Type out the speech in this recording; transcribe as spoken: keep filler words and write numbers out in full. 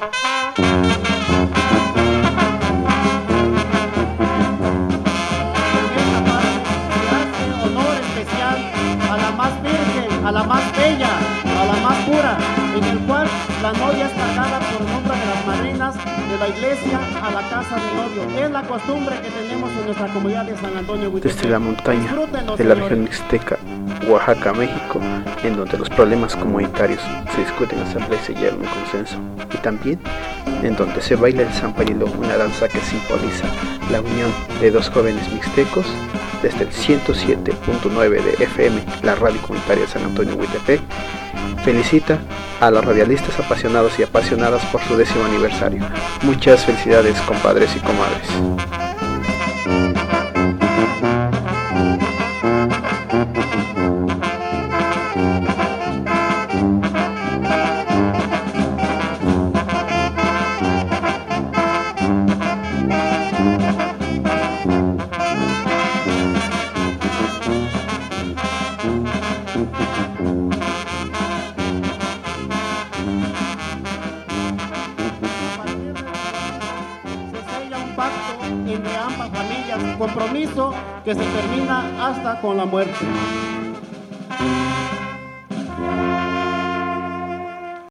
A la más virgen, a la más bella, a la más pura, en el cual la novia es cargada por nombre de las madrinas de la iglesia a la casa del novio. Es la costumbre que tenemos en nuestra comunidad de San Antonio Huitepec. Desde la montaña de la región mixteca, Oaxaca, México, en donde los problemas comunitarios se discuten en asamblea y se llevan un consenso, y también en donde se baila el zampayilo, una danza que simboliza la unión de dos jóvenes mixtecos. Desde el ciento siete punto nueve de F M, la radio comunitaria de San Antonio Huitepec, felicita a los radialistas apasionados y apasionadas por su décimo aniversario. Muchas felicidades, compadres y comadres. Entre ambas familias, compromiso que se termina hasta con la muerte.